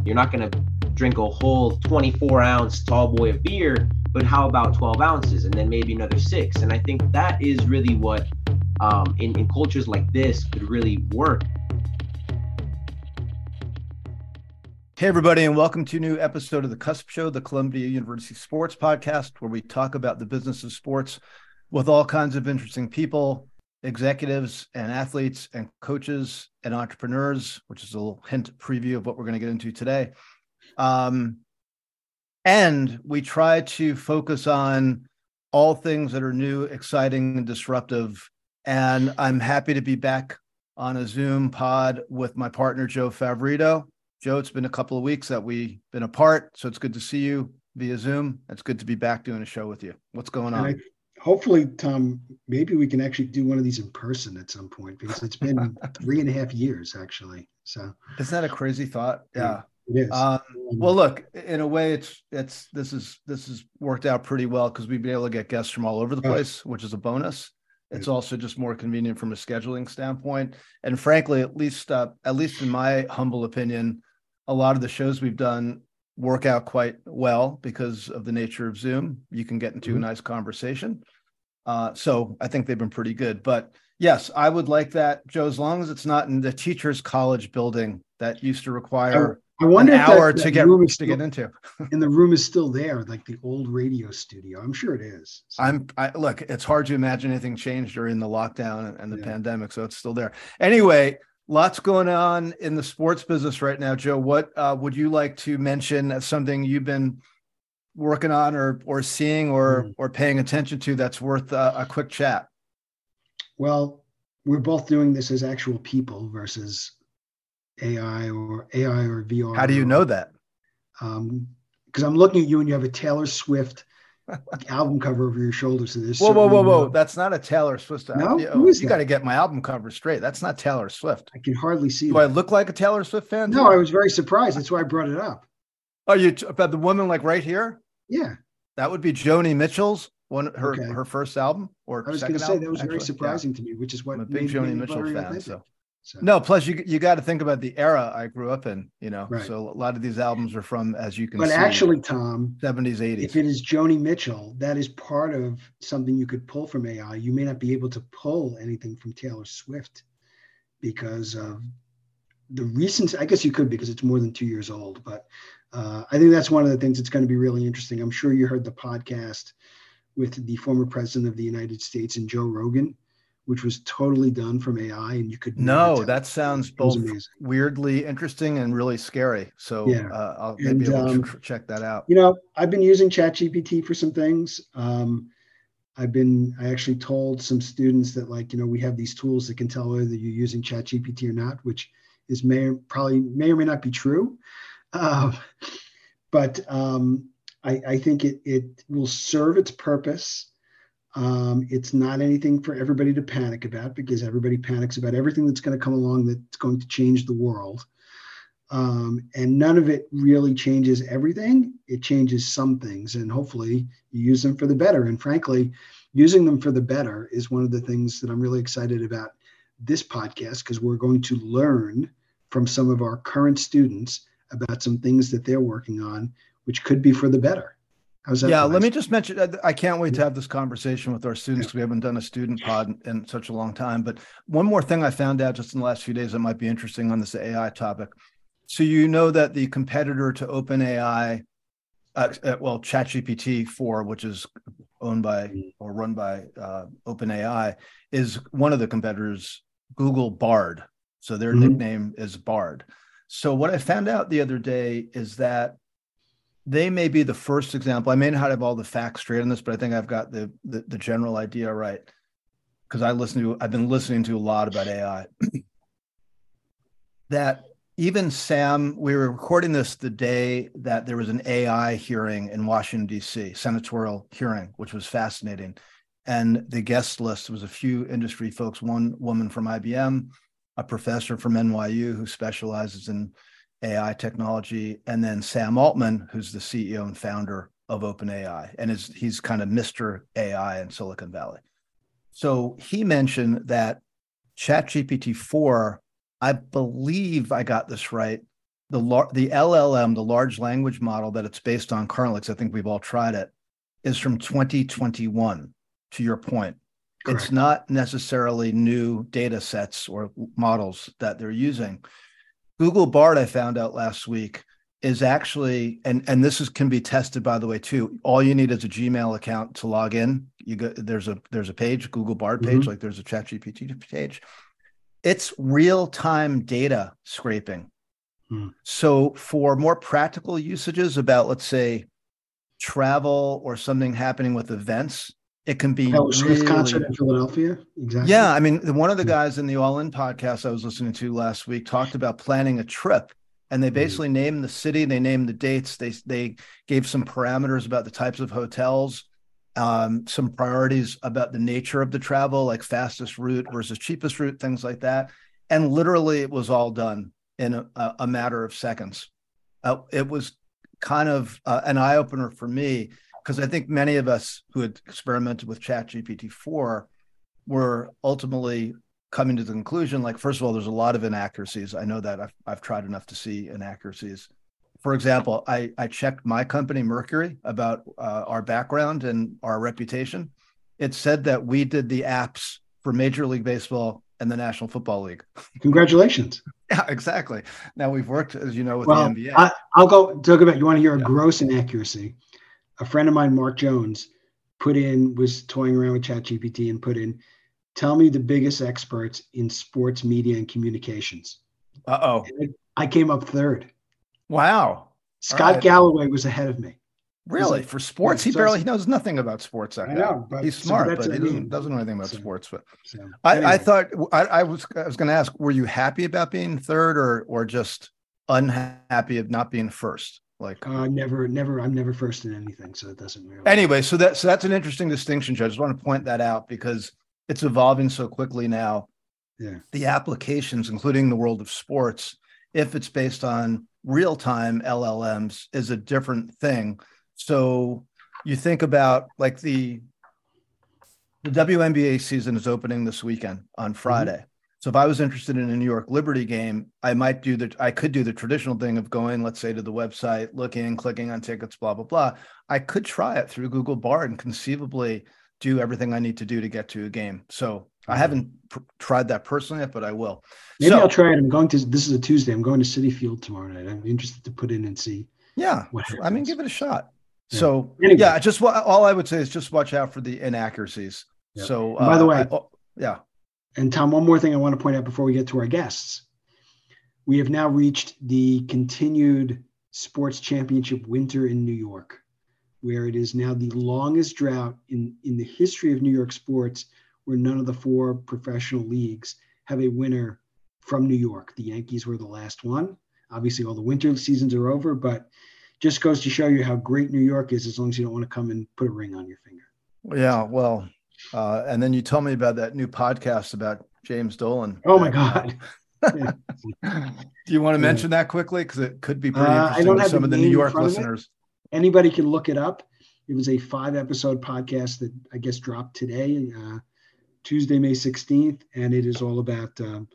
You're not going to drink a whole 24-ounce tall boy of beer, but how about 12 ounces and then maybe another 6? And I think that is really what in cultures like this could really work. Hey, everybody, and welcome to a new episode of The Cusp Show, the Columbia University Sports Podcast, where we talk about the business of sports with all kinds of interesting people, executives and athletes and coaches and entrepreneurs, which is a little hint preview of what we're going to get into today. And we try to focus on all things that are new, exciting, and disruptive. And I'm happy to be back on a Zoom pod with my partner, Joe Favorito. Joe, it's been a couple of weeks that we've been apart, so it's good to see you via Zoom. It's good to be back doing a show with you. What's going on? Hopefully, Tom, maybe we can actually do one of these in person at some point, because it's been 3.5 years, actually. So isn't that a crazy thought? Yeah, it is. Well, look, in a way, this is worked out pretty well because we've been able to get guests from all over the place, which is a bonus. It's also just more convenient from a scheduling standpoint. And frankly, at least in my humble opinion, a lot of the shows we've done work out quite well because of the nature of Zoom. You can get into a nice conversation. So I think they've been pretty good. But yes, I would like that, Joe, as long as it's not in the teachers' college building that used to require I wonder an if hour that to get into. And the room is still there, like the old radio studio. I'm sure it is. So. Look, it's hard to imagine anything changed during the lockdown and the pandemic, so it's still there. Anyway, lots going on in the sports business right now, Joe. What would you like to mention as something you've been working on or seeing or paying attention to that's worth a quick chat? Well, we're both doing this as actual people versus AI or VR. How do you know that? Because I'm looking at you and you have a Taylor Swift album cover over your shoulder. So there's whoa! That's not a Taylor Swift. No, who is that? You got to get my album cover straight. That's not Taylor Swift. I can hardly see. Do I look like a Taylor Swift fan? No, I was very surprised. That's why I brought it up. Oh, you about the woman like right here? Yeah, that would be Joni Mitchell's her first album. Or I was going to say that was very surprising to me, which is what I'm a big Joni Mitchell fan. Authentic. So. No, plus you got to think about the era I grew up in, Right. So a lot of these albums are from, as you can see. But actually, Tom, 70s, 80s. If it is Joni Mitchell, that is part of something you could pull from AI. You may not be able to pull anything from Taylor Swift because of the recent, I guess you could because it's more than 2 years old. But I think that's one of the things that's going to be really interesting. I'm sure you heard the podcast with the former president of the United States and Joe Rogan, which was totally done from AI, and you could that sounds both weirdly interesting and really scary. So I'll maybe able to check that out. I've been using ChatGPT for some things. I actually told some students that we have these tools that can tell whether you're using ChatGPT or not, which is may or may not be true. But I think it will serve its purpose. It's not anything for everybody to panic about, because everybody panics about everything that's going to come along that's going to change the world. And none of it really changes everything. It changes some things, and hopefully you use them for the better. And frankly, using them for the better is one of the things that I'm really excited about this podcast, because we're going to learn from some of our current students about some things that they're working on, which could be for the better. Let me just mention, I can't wait to have this conversation with our students because we haven't done a student pod in such a long time. But one more thing I found out just in the last few days that might be interesting on this AI topic. So that the competitor to OpenAI, ChatGPT 4, which is owned by or run by OpenAI, is one of the competitors, Google Bard. So their nickname is Bard. So what I found out the other day is that they may be the first example. I may not have all the facts straight on this, but I think I've got the general idea right, because I've been listening to a lot about AI. That even Sam, we were recording this the day that there was an AI hearing in Washington, D.C., senatorial hearing, which was fascinating. And the guest list was a few industry folks, one woman from IBM, a professor from NYU who specializes in AI technology, and then Sam Altman, who's the CEO and founder of OpenAI, and he's kind of Mr. AI in Silicon Valley. So he mentioned that ChatGPT 4, I believe I got this right, the LLM, the large language model that it's based on currently, because I think we've all tried it, is from 2021, to your point. Correct. It's not necessarily new data sets or models that they're using. Google Bard, I found out last week, is actually, and this can be tested, by the way, too. All you need is a Gmail account to log in. There's a page, Google Bard page, like there's a ChatGPT page. It's real-time data scraping. So for more practical usages about, let's say, travel or something happening with events, it can be Swift concert in Philadelphia. Exactly. Yeah, I mean, one of the guys in the All In podcast I was listening to last week talked about planning a trip, and they basically named the city, they named the dates, they gave some parameters about the types of hotels, some priorities about the nature of the travel, like fastest route versus cheapest route, things like that, and literally it was all done in a matter of seconds. It was kind of an eye-opener for me, because I think many of us who had experimented with ChatGPT-4 were ultimately coming to the conclusion, like, first of all, there's a lot of inaccuracies. I know that I've tried enough to see inaccuracies. For example, I checked my company, Mercury, about our background and our reputation. It said that we did the apps for Major League Baseball and the National Football League. Congratulations. Yeah, exactly. Now we've worked, as you know, with the NBA. I'll go talk about, you want to hear a gross inaccuracy? A friend of mine, Mark Jones, was toying around with ChatGPT and put in, tell me the biggest experts in sports media and communications. Uh-oh. And I came up third. Wow. Scott Galloway was ahead of me. Really? For sports? He knows nothing about sports. I know, but he's smart, but he doesn't know anything about sports. But anyway. I thought I was going to ask, were you happy about being third, or just unhappy of not being first? Like, I'm never first in anything, so it doesn't really. Anyway, so that's an interesting distinction, Judge. I just want to point that out because it's evolving so quickly now. Yeah. The applications, including the world of sports, if it's based on real-time LLMs, is a different thing. So you think about, like, the WNBA season is opening this weekend on Friday. So if I was interested in a New York Liberty game, I could do the traditional thing of going, let's say, to the website, looking, clicking on tickets, blah, blah, blah. I could try it through Google Bard and conceivably do everything I need to do to get to a game. So I haven't tried that personally yet, but I will. Maybe I'll try it. This is a Tuesday. I'm going to Citi Field tomorrow night. I'm interested to put in and see. Yeah. I mean, give it a shot. Yeah. So anyway. Yeah, all I would say is just watch out for the inaccuracies. Yeah. So by the way, yeah. And Tom, one more thing I want to point out before we get to our guests. We have now reached the continued sports championship winter in New York, where it is now the longest drought in the history of New York sports, where none of the four professional leagues have a winner from New York. The Yankees were the last one. Obviously, all the winter seasons are over, but just goes to show you how great New York is, as long as you don't want to come and put a ring on your finger. Yeah, well, and then you told me about that new podcast about James Dolan. Oh, my God. Yeah. Do you want to mention that quickly? Because it could be pretty interesting to some of the New York listeners. Anybody can look it up. It was a 5-episode podcast that I guess dropped today, Tuesday, May 16th. And it is all about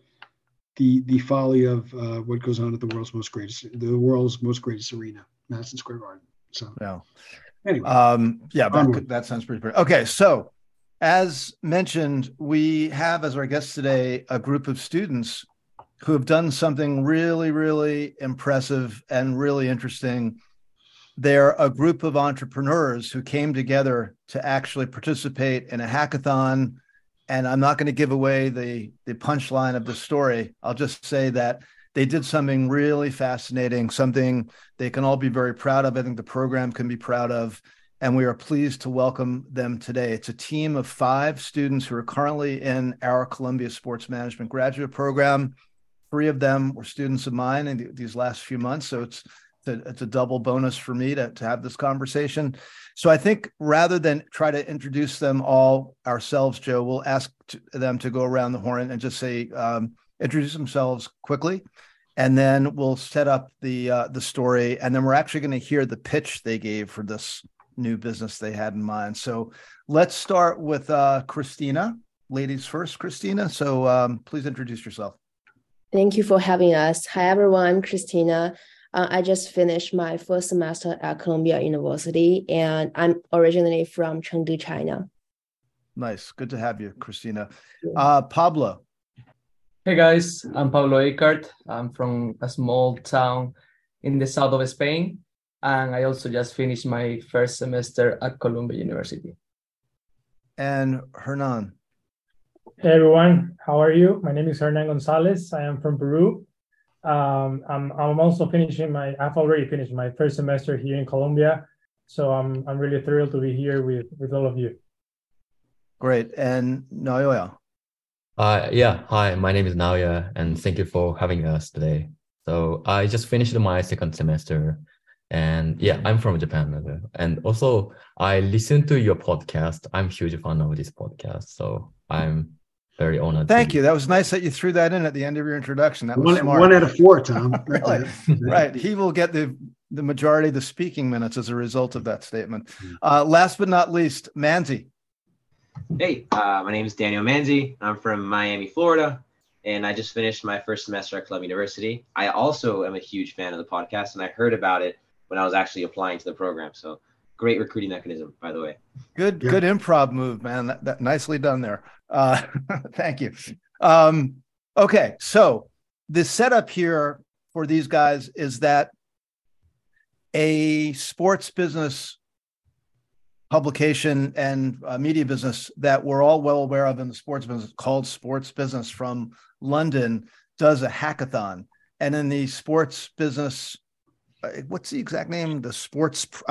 the folly of what goes on at the world's most greatest arena, Madison Square Garden. So, yeah. Anyway. That sounds pretty great. Okay. So, as mentioned, we have as our guest today a group of students who have done something really, really impressive and really interesting. They're a group of entrepreneurs who came together to actually participate in a hackathon. And I'm not going to give away the punchline of the story. I'll just say that they did something really fascinating, something they can all be very proud of. I think the program can be proud of. And we are pleased to welcome them today. It's a team of 5 students who are currently in our Columbia Sports Management graduate program. 3 of them were students of mine in these last few months. So it's a double bonus for me to have this conversation. So I think rather than try to introduce them all ourselves, Joe, we'll ask them to go around the horn and just say, introduce themselves quickly. And then we'll set up the story. And then we're actually going to hear the pitch they gave for this new business they had in mind. So let's start with Christina. Ladies first, Christina. So please introduce yourself. Thank you for having us. Hi, everyone. I'm Christina. I just finished my first semester at Columbia University, and I'm originally from Chengdu, China. Nice. Good to have you, Christina. Pablo. Hey guys, I'm Pablo Ecart. I'm from a small town in the south of Spain, and I also just finished my first semester at Columbia University. And Hernan. Hey everyone, how are you? My name is Hernan Gonzalez. I am from Peru. I'm also I've already finished my first semester here in Colombia. So I'm really thrilled to be here with all of you. Great. And Naoya. Hi, my name is Naoya, and thank you for having us today. So I just finished my second semester, and I'm from Japan. And also, I listened to your podcast. I'm a huge fan of this podcast, so I'm very honored. Thank you. That was nice that you threw that in at the end of your introduction. That was smart. 1 out of 4, Tom. Really? Right. He will get the majority of the speaking minutes as a result of that statement. Last but not least, Manzi. Hey, my name is Daniel Manzi. I'm from Miami, Florida, and I just finished my first semester at Columbia University. I also am a huge fan of the podcast, and I heard about it when I was actually applying to the program. So great recruiting mechanism, by the way. Good improv move, man. That nicely done there. Thank you. Okay, so the setup here for these guys is that a sports business publication and media business that we're all well aware of in the sports business called Sports Business from London does a hackathon. And in the sports business, what's the exact name? Sports Pro.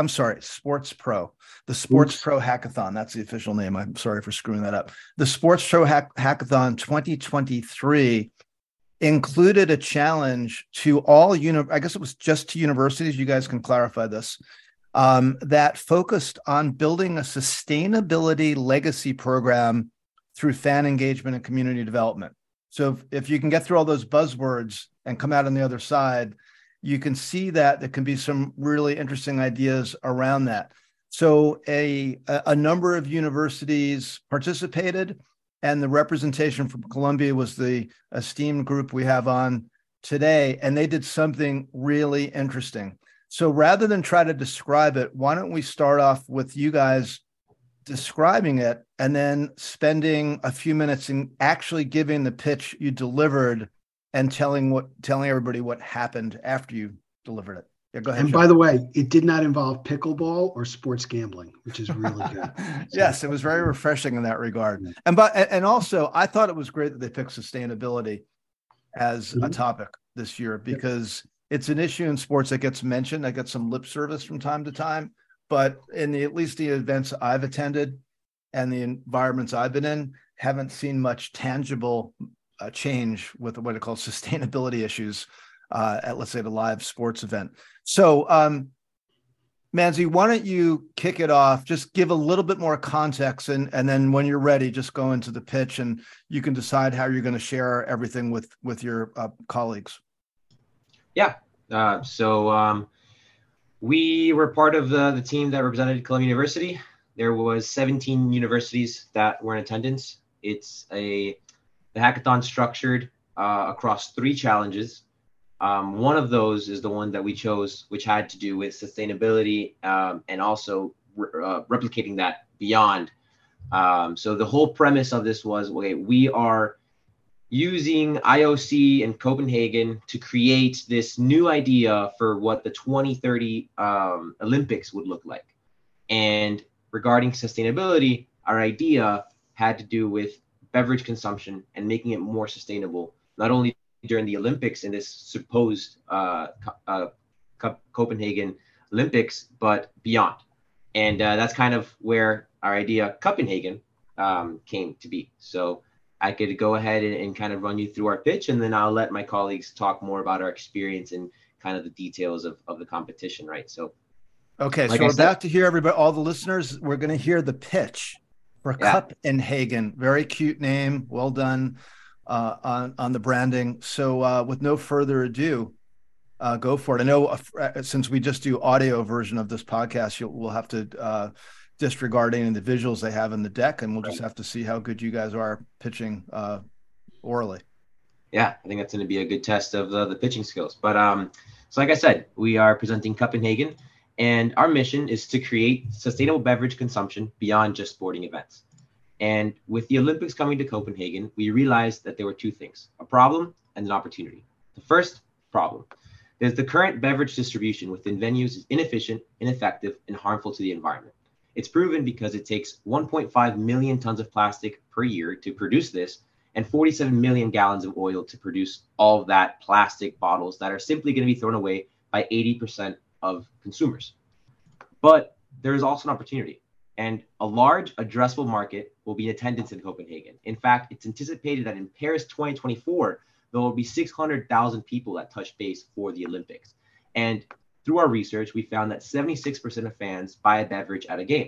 The Sports Pro Hackathon. That's the official name. I'm sorry for screwing that up. The Sports Pro Hackathon 2023 included a challenge to all, I guess it was just to universities. You guys can clarify this. That focused on building a sustainability legacy program through fan engagement and community development. So if you can get through all those buzzwords and come out on the other side, you can see that there can be some really interesting ideas around that. So a number of universities participated, and the representation from Columbia was the esteemed group we have on today, and they did something really interesting. So rather than try to describe it, why don't we start off with you guys describing it and then spending a few minutes in actually giving the pitch you delivered and telling everybody what happened after you delivered it. Yeah, go ahead. And by the way, it did not involve pickleball or sports gambling, which is really good. Yes, it was very refreshing in that regard. And also, I thought it was great that they picked sustainability as a topic this year, because it's an issue in sports that gets mentioned. I get some lip service from time to time, but at least the events I've attended and the environments I've been in, haven't seen much tangible change with what I call sustainability issues at, let's say, the live sports event. So, Manzi, why don't you kick it off? Just give a little bit more context, and then when you're ready, just go into the pitch, and you can decide how you're going to share everything with your colleagues. Yeah. So we were part of the team that represented Columbia University. There was 17 universities that were in attendance. It's the hackathon structured across 3 challenges. One of those is the one that we chose, which had to do with sustainability and also replicating that beyond. So the whole premise of this was, okay, we are using IOC and Copenhagen to create this new idea for what the 2030 Olympics would look like. And regarding sustainability, our idea had to do with beverage consumption and making it more sustainable, not only during the Olympics in this supposed Copenhagen Olympics, but beyond. And that's kind of where our idea Copenhagen came to be. So I could go ahead and kind of run you through our pitch, and then I'll let my colleagues talk more about our experience and kind of the details of the competition, right? So, okay, so we're about to hear everybody, all the listeners, we're going to hear the pitch for Copenhagen. Very cute name. Well done on the branding. So with no further ado, go for it. I know since we just do audio version of this podcast, we'll have to disregard any of the visuals they have in the deck, and we'll just have to see how good you guys are pitching orally. Yeah, I think that's going to be a good test of the pitching skills. But So like I said, we are presenting Copenhagen, and our mission is to create sustainable beverage consumption beyond just sporting events. And with the Olympics coming to Copenhagen, we realized that there were two things, a problem and an opportunity. The first problem is the current beverage distribution within venues is inefficient, ineffective, and harmful to the environment. It's proven because it takes 1.5 million tons of plastic per year to produce this, and 47 million gallons of oil to produce all of that plastic bottles that are simply going to be thrown away by 80% of consumers. But there is also an opportunity, and a large addressable market will be in attendance in Copenhagen. In fact, it's anticipated that in Paris 2024, there will be 600,000 people that touch base for the Olympics. And through our research, we found that 76% of fans buy a beverage at a game.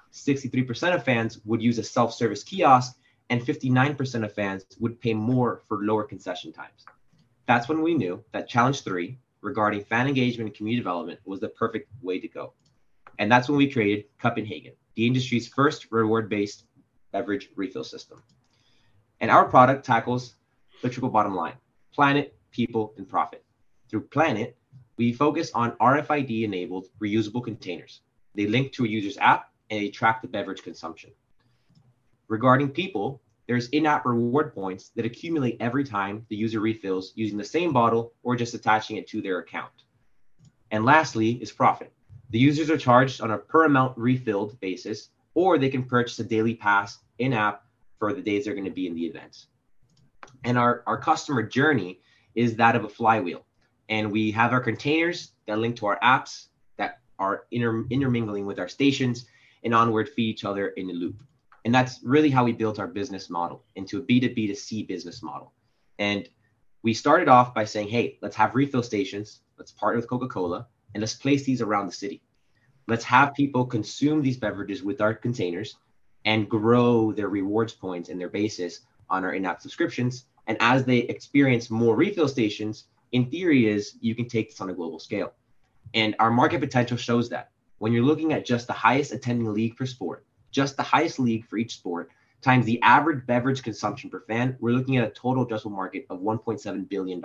63% of fans would use a self-service kiosk, and 59% of fans would pay more for lower concession times. That's when we knew that Challenge 3 regarding fan engagement and community development was the perfect way to go. And that's when we created Copenhagen, the industry's first reward-based beverage refill system. And our product tackles the triple bottom line: planet, people, and profit. Through planet, we focus on RFID-enabled reusable containers. They link to a user's app and they track the beverage consumption. Regarding people, there's in-app reward points that accumulate every time the user refills using the same bottle or just attaching it to their account. And lastly is profit. The users are charged on a per amount refilled basis, or they can purchase a daily pass in-app for the days they're going to be in the events. And our customer journey is that of a flywheel. And we have our containers that link to our apps that are intermingling with our stations and onward feed each other in a loop. And that's really how we built our business model into a B2B2C business model. And we started off by saying, hey, let's have refill stations. Let's partner with Coca-Cola and let's place these around the city. Let's have people consume these beverages with our containers and grow their rewards points and their basis on our in-app subscriptions. And as they experience more refill stations, in theory is you can take this on a global scale. And our market potential shows that. When you're looking at just the highest attending league per sport, just the highest league for each sport, times the average beverage consumption per fan, we're looking at a total addressable market of $1.7 billion.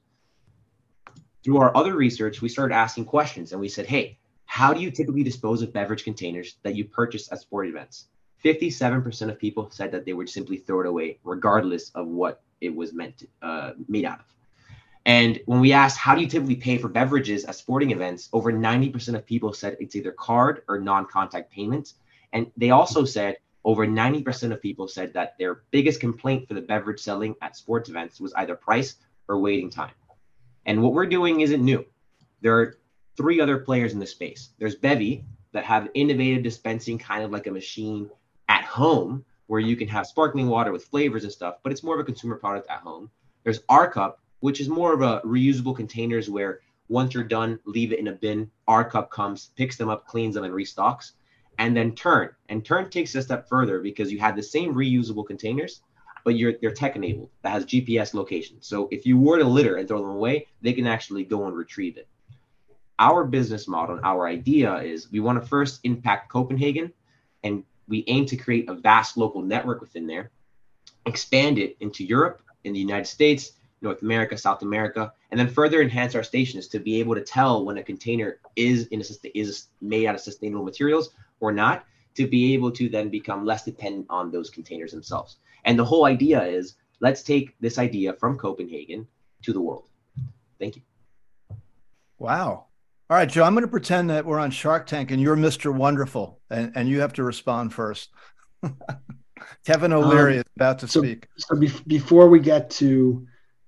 Through our other research, we started asking questions and we said, hey, how do you typically dispose of beverage containers that you purchase at sport events? 57% of people said that they would simply throw it away regardless of what it was made out of. And when we asked, how do you typically pay for beverages at sporting events, over 90% of people said it's either card or non-contact payments. And they also said over 90% of people said that their biggest complaint for the beverage selling at sports events was either price or waiting time. And what we're doing isn't new. There are three other players in the space. There's Bevy that have innovative dispensing, kind of like a machine at home where you can have sparkling water with flavors and stuff, but it's more of a consumer product at home. There's Our Cup, which is more of a reusable containers where once you're done, leave it in a bin. Our Cup comes, picks them up, cleans them, and restocks. And then Turn. And Turn takes it a step further because you have the same reusable containers, but you're tech enabled that has GPS location. So if you were to litter and throw them away, they can actually go and retrieve it. Our business model and our idea is we want to first impact Copenhagen, and we aim to create a vast local network within there, expand it into Europe, in the United States, North America, South America, and then further enhance our stations to be able to tell when a container is made out of sustainable materials or not, to be able to then become less dependent on those containers themselves. And the whole idea is, let's take this idea from Copenhagen to the world. Thank you. Wow. All right, Joe, I'm going to pretend that we're on Shark Tank and you're Mr. Wonderful, and you have to respond first. Kevin O'Leary is about to speak. So before we get to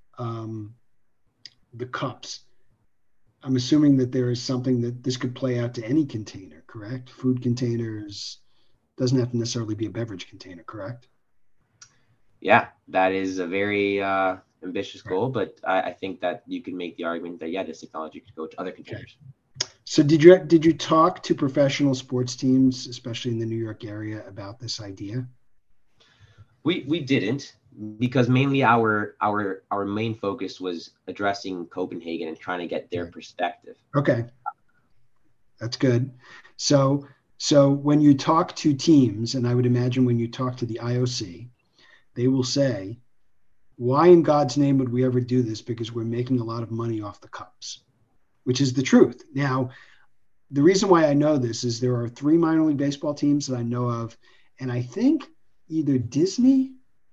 the cups, I'm assuming that there is something that this could play out to any container, correct? Food containers, doesn't have to necessarily be a beverage container, correct? Yeah, that is a very ambitious goal, but I think that you can make the argument that, yeah, this technology could go to other containers. Okay. So did you talk to professional sports teams, especially in the New York area, about this idea? We didn't, because mainly our main focus was addressing Copenhagen and trying to get their perspective. Okay, that's good. So when you talk to teams, and I would imagine when you talk to the IOC, they will say, why in God's name would we ever do this? Because we're making a lot of money off the cups. which is the truth. Now, the reason why I know this is there are 3 minor league baseball teams that I know of, and I think either Disney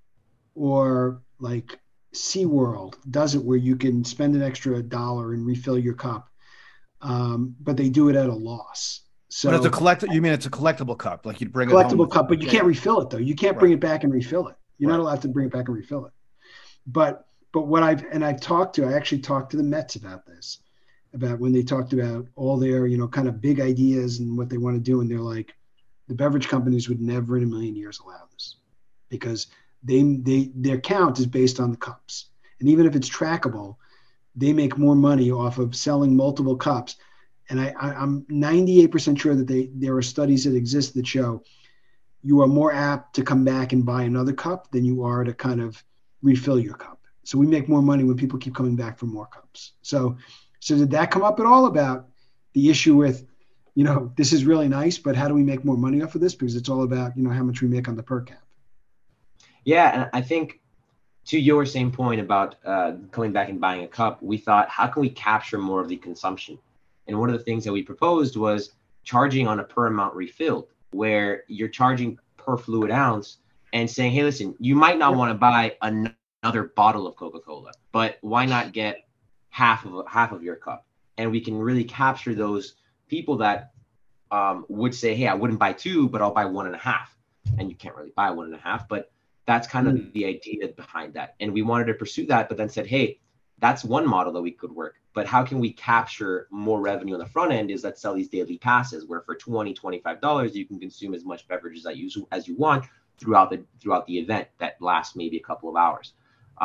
or like SeaWorld does it where you can spend an extra $1 and refill your cup, but they do it at a loss. So but it's you mean it's a collectible cup, like you'd bring it collectible home cup, but you can't refill it though. You can't bring it back and refill it. You're not allowed to bring it back and refill it. But what I actually talked to the Mets about this, about when they talked about all their, kind of big ideas and what they want to do. And they're like, the beverage companies would never in a million years allow this, because their count is based on the cups. And even if it's trackable, they make more money off of selling multiple cups. And I'm 98% sure that there are studies that exist that show you are more apt to come back and buy another cup than you are to kind of refill your cup. So we make more money when people keep coming back for more cups. So did that come up at all about the issue with, this is really nice, but how do we make more money off of this? Because it's all about, how much we make on the per cap. Yeah, and I think to your same point about coming back and buying a cup, we thought, how can we capture more of the consumption? And one of the things that we proposed was charging on a per amount refilled, where you're charging per fluid ounce and saying, hey, listen, you might not want to buy another bottle of Coca-Cola, but why not get half of your cup? And we can really capture those people that would say, hey, I wouldn't buy 2, but I'll buy 1.5. And you can't really buy 1.5, but that's kind of the idea behind that. And we wanted to pursue that, but then said, hey, that's one model that we could work. But how can we capture more revenue on the front end is let's sell these daily passes where for $20, $25, you can consume as much beverages as you want throughout the event that lasts maybe a couple of hours.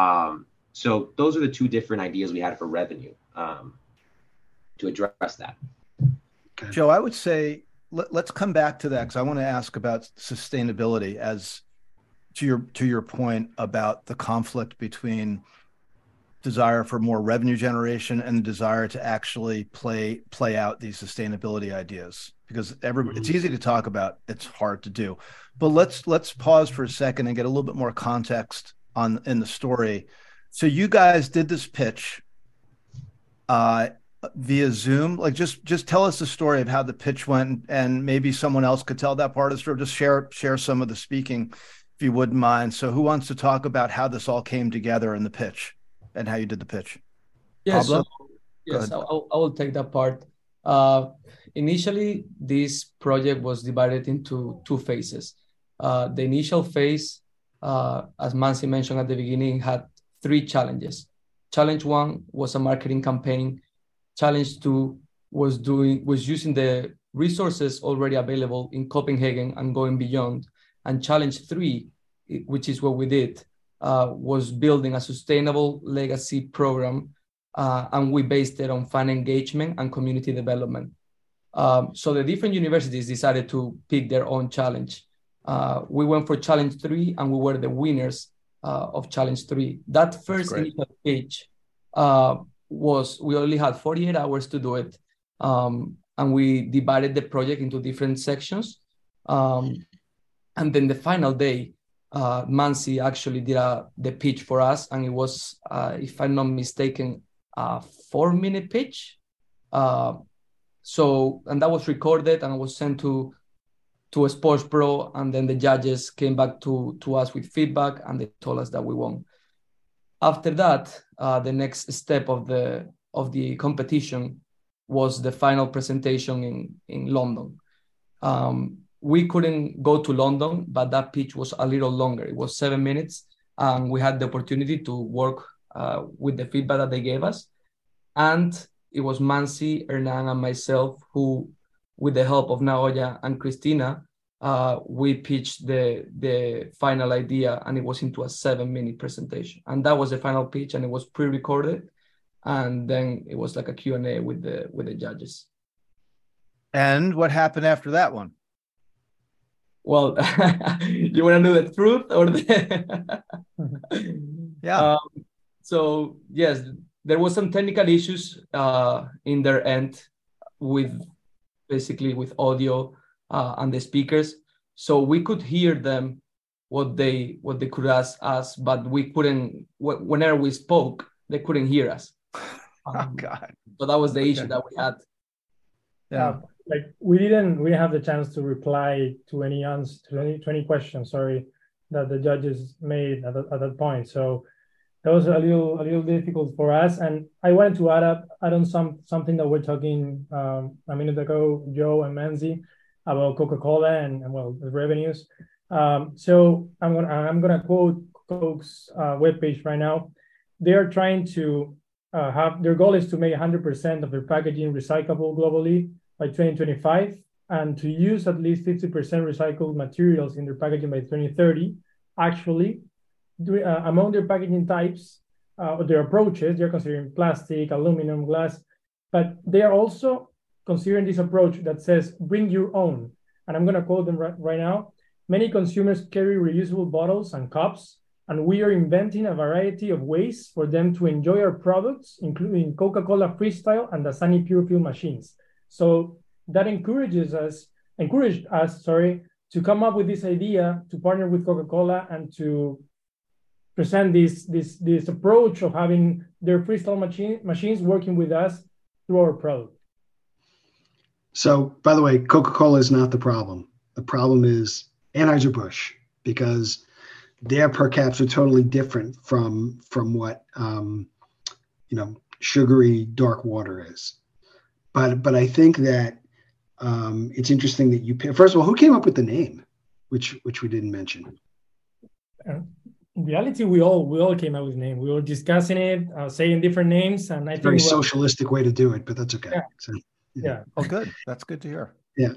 So those are the 2 different ideas we had for revenue to address that. Okay. Joe, I would say let's come back to that, because I want to ask about sustainability as to your point about the conflict between desire for more revenue generation and the desire to actually play out these sustainability ideas, because it's easy to talk about, it's hard to do. But let's pause for a second and get a little bit more context in the story. So you guys did this pitch via Zoom. Like just tell us the story of how the pitch went, and maybe someone else could tell that part of the story. Just share some of the speaking, if you wouldn't mind. So who wants to talk about how this all came together in the pitch and how you did the pitch? Yeah, Pablo? Yes, I will take that part. Initially, this project was divided into 2 phases. The initial phase, as Mansi mentioned at the beginning, had 3 challenges. Challenge 1 was a marketing campaign. Challenge 2 was using the resources already available in Copenhagen and going beyond. And challenge 3, which is what we did, was building a sustainable legacy program, and we based it on fan engagement and community development. So the different universities decided to pick their own challenge. We went for challenge 3, and we were the winners of challenge 3. That first initial pitch we only had 48 hours to do it, and we divided the project into different sections. And then the final day, Mansi actually did the pitch for us, and it was, if I'm not mistaken, a 4-minute pitch. And that was recorded and was sent to a Sports Pro, and then the judges came back to us with feedback, and they told us that we won. After that, the next step of the competition was the final presentation in London. We couldn't go to London, but that pitch was a little longer. It was 7 minutes, and we had the opportunity to work with the feedback that they gave us. And it was Mansi, Hernan, and myself who, with the help of Naoya and Christina, we pitched the final idea, and it was into a 7-minute presentation. And that was the final pitch, and it was pre-recorded. And then it was like a Q&A with the judges. And what happened after that one? Well, you want to know the truth or Yeah. So yes, there was some technical issues in their end with audio and the speakers. So we could hear them what they could ask us, but we couldn't. Whenever we spoke, they couldn't hear us. Oh God. So that was the issue that we had. Yeah. Like we didn't have the chance to reply to any questions, sorry, that the judges made at that point. So that was a little difficult for us. And I wanted to add on something that we're talking a minute ago, Joe and Manzi, about Coca-Cola and well, the revenues. So I'm gonna quote Coke's webpage right now. They are trying to have their goal is to make 100% of their packaging recyclable globally by 2025, and to use at least 50% recycled materials in their packaging by 2030. Actually, among their packaging types, their approaches, they're considering plastic, aluminum, glass, but they are also considering this approach that says, bring your own. And I'm gonna quote them right now. Many consumers carry reusable bottles and cups, and we are inventing a variety of ways for them to enjoy our products, including Coca-Cola Freestyle and Dasani Pure machines. So that encouraged us, to come up with this idea to partner with Coca-Cola and to present this approach of having their Freestyle machines working with us through our product. So, by the way, Coca-Cola is not the problem. The problem is Anheuser-Busch, because their per caps are totally different from what sugary dark water is. But I think that it's interesting that you pick. First of all, who came up with the name, which we didn't mention? In reality, we all came up with the name. We were discussing it, saying different names, and I think very socialistic way to do it, but that's okay. Yeah. So, yeah. Oh, good. That's good to hear. Yeah.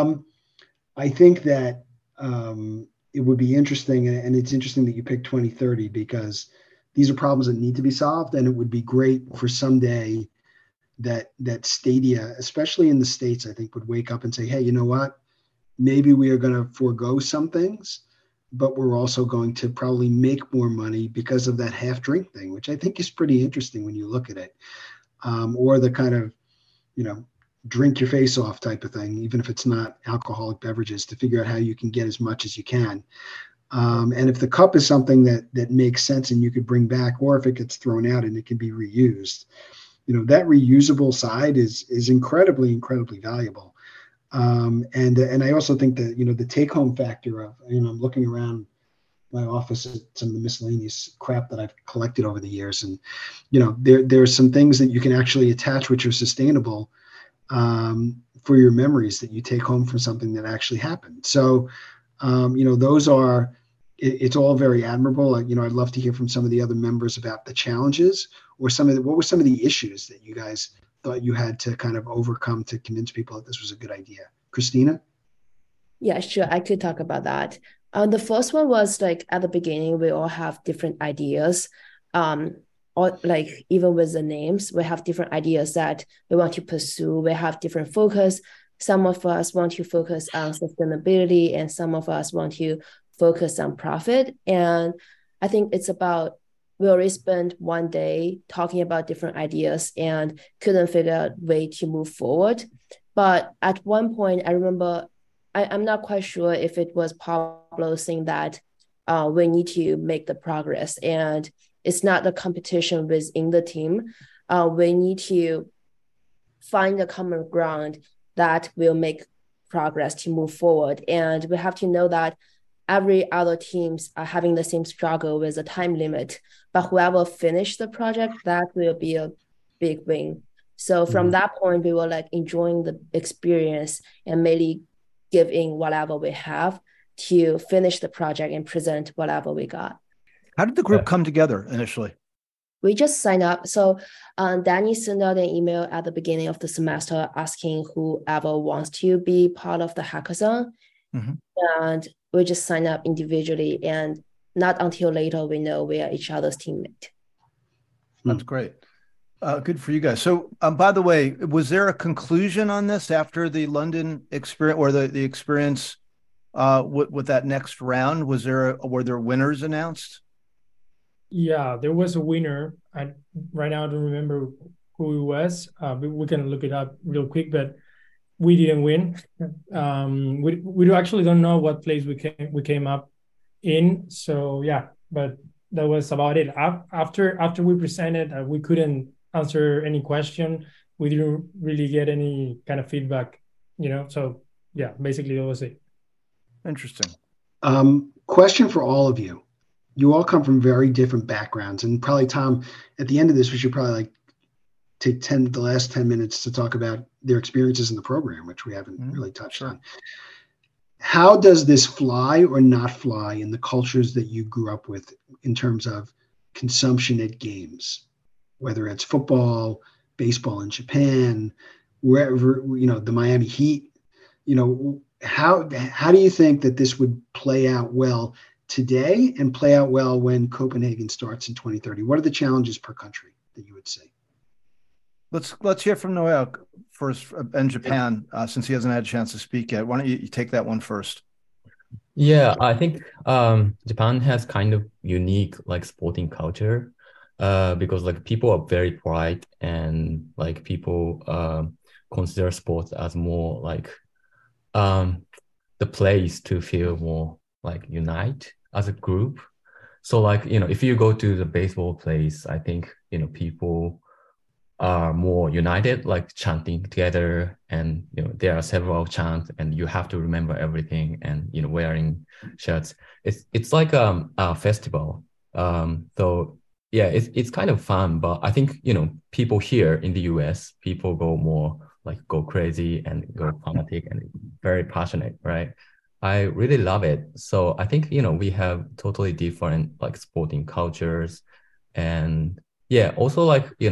I think that it would be interesting, and it's interesting that you picked 2030 because these are problems that need to be solved, and it would be great for someday that Stadia, especially in the States, I think would wake up and say, hey, you know what? Maybe we are going to forego some things, but we're also going to probably make more money because of that half drink thing, which I think is pretty interesting when you look at it. Or the kind of, drink your face off type of thing, even if it's not alcoholic beverages, to figure out how you can get as much as you can. And if the cup is something that makes sense and you could bring back, or if it gets thrown out and it can be reused, that reusable side is incredibly, incredibly valuable. And I also think that, the take home factor of, I'm looking around my office at some of the miscellaneous crap that I've collected over the years. And, there's some things that you can actually attach, which are sustainable for your memories that you take home from something that actually happened. So, those are, it's all very admirable. I'd love to hear from some of the other members about the challenges or what were some of the issues that you guys thought you had to kind of overcome to convince people that this was a good idea. Christina? Yeah, sure. I could talk about that. The first one was like at the beginning, we all have different ideas. Or like even with the names, we have different ideas that we want to pursue. We have different focus. Some of us want to focus on sustainability, and some of us want to focus on profit. And I think it's about, we already spent one day talking about different ideas and couldn't figure out a way to move forward. But at one point, I remember, I'm not quite sure if it was Pablo saying that we need to make the progress, and it's not the competition within the team. We need to find a common ground that will make progress to move forward. And we have to know that every other teams are having the same struggle with a time limit, but whoever finished the project, that will be a big win. So from that point, we were like enjoying the experience and mainly give in whatever we have to finish the project and present whatever we got. How did the group come together initially? We just signed up. So Danny sent out an email at the beginning of the semester asking whoever wants to be part of the hackathon. And we just sign up individually, and not until later we know we are each other's teammate. That's great. Good for you guys. So by the way, was there a conclusion on this after the London experience, or the experience with that next round? Were there winners announced? Yeah, there was a winner. Right now I don't remember who it was. We can look it up real quick, but we didn't win. We actually don't know what place we came up in. So yeah, but that was about it. After we presented, we couldn't answer any question. We didn't really get any kind of feedback, So yeah, basically that was it. Interesting. Question for all of you. You all come from very different backgrounds, and probably Tom, at the end of this, we should probably take the last 10 minutes to talk about their experiences in the program, which we haven't really touched on. How does this fly or not fly in the cultures that you grew up with in terms of consumption at games, whether it's football, baseball in Japan, wherever, the Miami Heat, how do you think that this would play out well today and play out well when Copenhagen starts in 2030? What are the challenges per country that you would say? Let's hear from Noel first in Japan, since he hasn't had a chance to speak yet. Why don't you take that one first? Yeah, I think Japan has kind of unique sporting culture, because people are very polite, and people consider sports as more the place to feel more unite as a group. So if you go to the baseball place, I think people are more united, chanting together, and there are several chants, and you have to remember everything, and wearing shirts. It's like a festival. So yeah, it's kind of fun, but I think people here in the US, people go more go crazy and go fanatic and very passionate, right? I really love it. So I think we have totally different sporting cultures, and yeah, also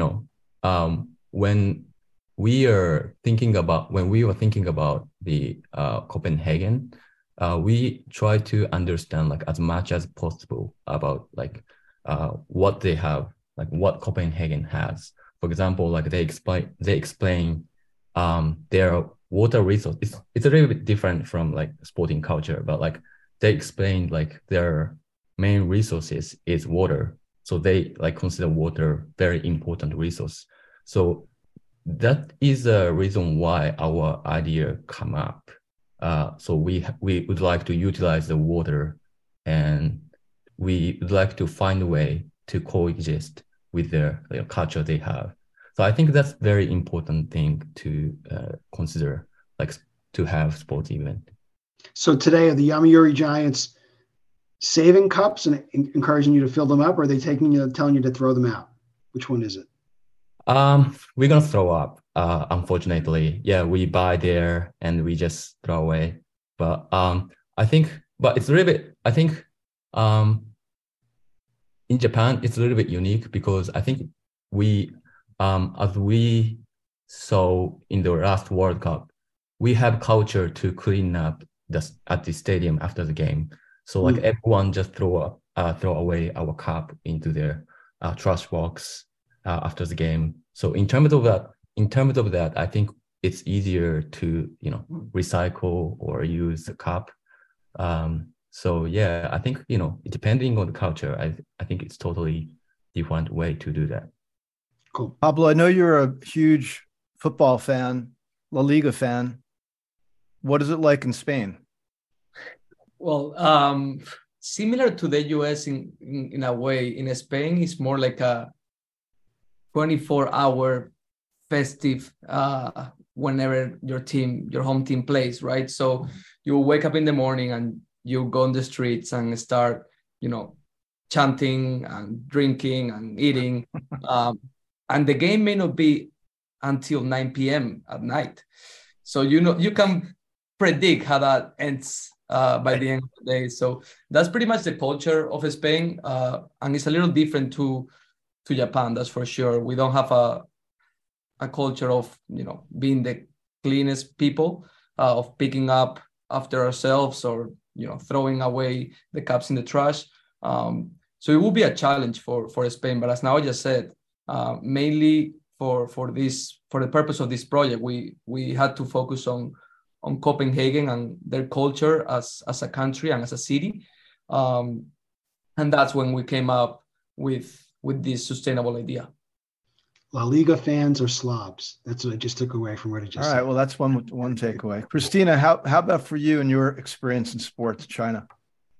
when we were thinking about the Copenhagen, we try to understand as much as possible about what they have, what Copenhagen has. For example, they explain their water resource. It's a little bit different from sporting culture, but they explain their main resources is water. So they consider water very important resource. So that is a reason why our idea come up. So we would like to utilize the water, and we would like to find a way to coexist with their culture they have. So I think that's very important thing to consider, to have sports event. So today, are the Yomiuri Giants saving cups and encouraging you to fill them up, or are they telling you to throw them out? Which one is it? We're gonna throw up. Unfortunately, yeah, we buy there and we just throw away. But I think, it's a little bit. I think in Japan it's a little bit unique, because I think we, as we saw in the last World Cup, we have culture to clean up at the stadium after the game. So everyone just throw away our cup into their trash box after the game. So in terms of that, I think it's easier to recycle or use the cup. So yeah, I think depending on the culture, I think it's totally different way to do that. Cool. Pablo, I know you're a huge football fan, La Liga fan. What is it like in Spain? Well, similar to the US in a way. In Spain, it's more like a 24-hour festive whenever your home team plays, right? So you wake up in the morning and you go on the streets and start, chanting and drinking and eating. And the game may not be until 9 p.m. at night. So, you can predict how that ends by the end of the day. So that's pretty much the culture of Spain. And it's a little different to Japan, that's for sure. We don't have a culture of, being the cleanest people, of picking up after ourselves, or, throwing away the cups in the trash. So it will be a challenge for Spain. But as now I just said, mainly for the purpose of this project, we had to focus on Copenhagen and their culture as a country and as a city. And that's when we came up with this sustainable idea. La Liga fans are slobs. That's what I just took away from what I just said. All right, well, that's one takeaway. Christina, how about for you and your experience in sports, China?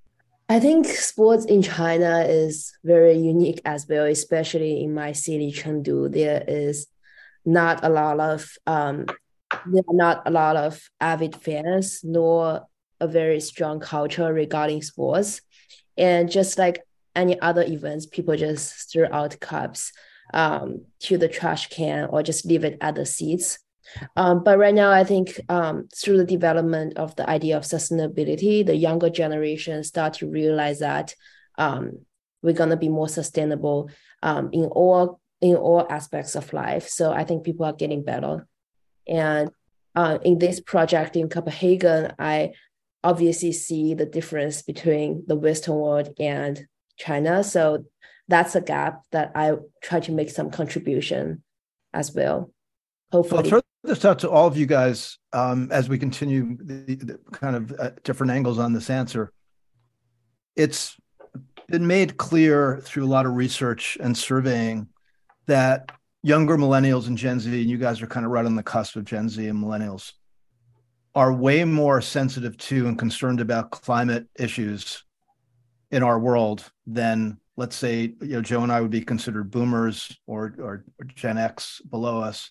I think sports in China is very unique as well, especially in my city, Chengdu. Not a lot of there are not a lot of avid fans, nor a very strong culture regarding sports. And just like any other events, people just throw out cups to the trash can or just leave it at the seats. But right now, I think through the development of the idea of sustainability, the younger generation start to realize that we're gonna be more sustainable in all aspects of life. So I think people are getting better. And in this project in Copenhagen, I obviously see the difference between the Western world and China. So that's a gap that I try to make some contribution as well. Hopefully. I'll throw this out to all of you guys as we continue the kind of different angles on this answer. It's been made clear through a lot of research and surveying that younger millennials and Gen Z, and you guys are kind of right on the cusp of Gen Z and millennials, are way more sensitive to and concerned about climate issues in our world than, let's say, Joe and I would be considered boomers or Gen X below us.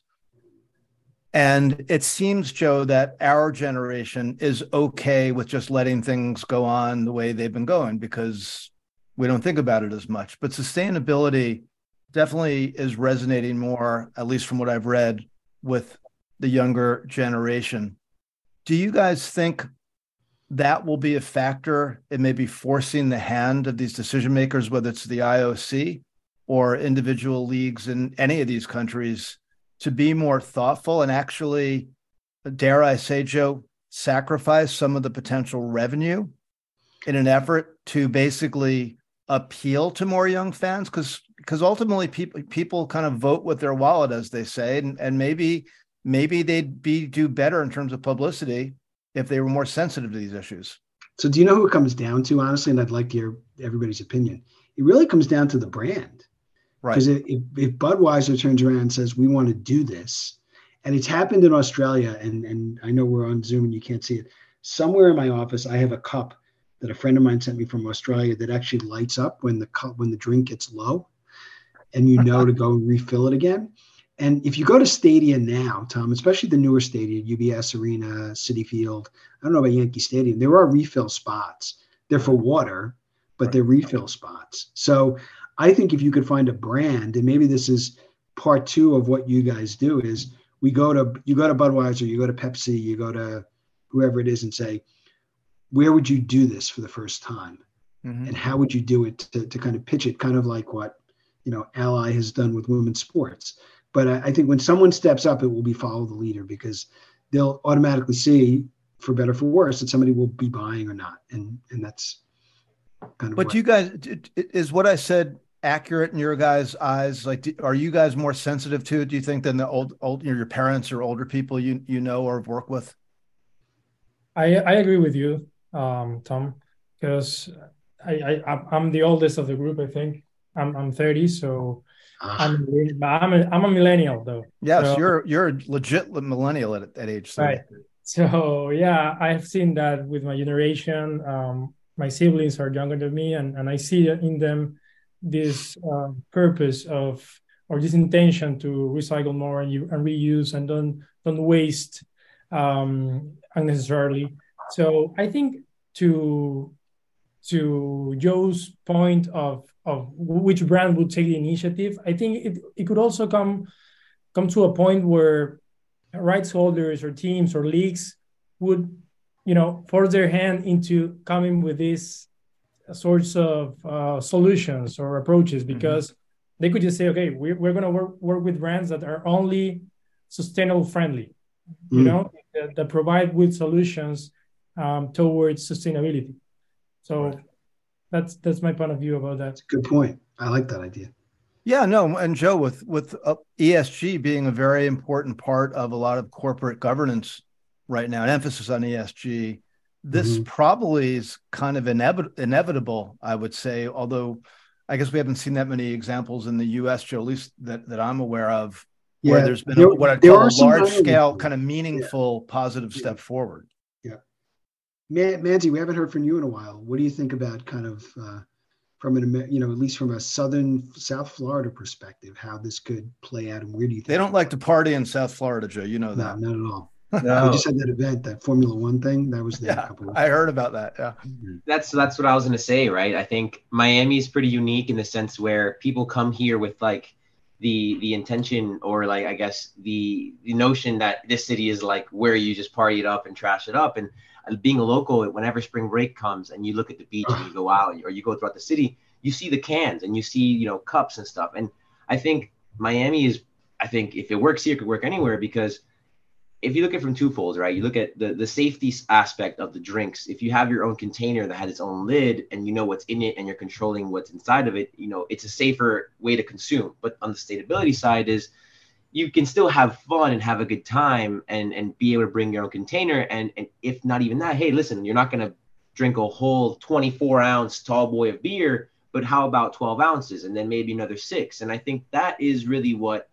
And it seems, Joe, that our generation is okay with just letting things go on the way they've been going because we don't think about it as much. But sustainability definitely is resonating more, at least from what I've read, with the younger generation. Do you guys think that will be a factor in maybe forcing the hand of these decision makers, whether it's the IOC or individual leagues in any of these countries, to be more thoughtful and actually, dare I say, Joe, sacrifice some of the potential revenue in an effort to basically appeal to more young fans? Because ultimately people kind of vote with their wallet, as they say, and maybe they'd do better in terms of publicity if they were more sensitive to these issues. So do you know who it comes down to, honestly? And I'd like to hear everybody's opinion. It really comes down to the brand. Right. Because if Budweiser turns around and says, we want to do this, and it's happened in Australia, and I know we're on Zoom and you can't see it. Somewhere in my office, I have a cup that a friend of mine sent me from Australia that actually lights up when the drink gets low, and to go refill it again. And if you go to stadia now, Tom, especially the newer stadia, UBS Arena, Citi Field, I don't know about Yankee Stadium, there are refill spots. They're for water, but they're refill spots. So I think if you could find a brand, and maybe this is part two of what you guys do, is you go to Budweiser, you go to Pepsi, you go to whoever it is and say, where would you do this for the first time? Mm-hmm. And how would you do it to kind of pitch it, kind of like what, Ally has done with women's sports. But I think when someone steps up, it will be follow the leader, because they'll automatically see, for better or for worse, that somebody will be buying or not. And that's kind of But you guys, is what I said accurate in your guys' eyes? Like, are you guys more sensitive to it, do you think, than the old your parents or older people you know or have worked with? I agree with you, Tom, because I'm the oldest of the group. I think I'm 30, so I'm a millennial though. Yes, so, you're a legit millennial at age 30. Right. So yeah, I've seen that with my generation. My siblings are younger than me, and I see in them this purpose or this intention to recycle more and reuse and don't waste unnecessarily. So I think to Joe's point of which brand would take the initiative, I think it could also come to a point where rights holders or teams or leagues would force their hand into coming with these sorts of solutions or approaches, because they could just say, okay, we're going to work with brands that are only sustainable friendly, that provide with solutions towards sustainability. So that's my point of view about that. Good point. I like that idea. Yeah, no, and Joe, with ESG being a very important part of a lot of corporate governance right now, an emphasis on ESG, this probably is kind of inevitable, I would say, although I guess we haven't seen that many examples in the U.S., Joe, at least that I'm aware of, where there's been what I'd call a large-scale kind of meaningful positive step forward. Yeah. Manzi, we haven't heard from you in a while. What do you think about kind of from an, at least from a South Florida perspective, how this could play out, and where do you think they don't like to party in South Florida, Joe? You know that. No, not at all. No. We just had that event, that Formula One thing that was there. Yeah, I heard about that. Yeah, that's what I was gonna say, right? I think Miami is pretty unique in the sense where people come here with like the intention, or like I guess the notion that this city is like where you just party it up and trash it up. And being a local, whenever spring break comes and you look at the beach and you go out, or you go throughout the city, you see the cans and you see cups and stuff. And I think Miami is, I think if it works here, it could work anywhere, because if you look at it from twofold, right? You look at the safety aspect of the drinks. If you have your own container that has its own lid and you know what's in it and you're controlling what's inside of it, it's a safer way to consume. But on the sustainability side is you can still have fun and have a good time and be able to bring your own container. And if not even that, hey, listen, you're not going to drink a whole 24-ounce tall boy of beer, but how about 12 ounces and then maybe another 6? And I think that is really what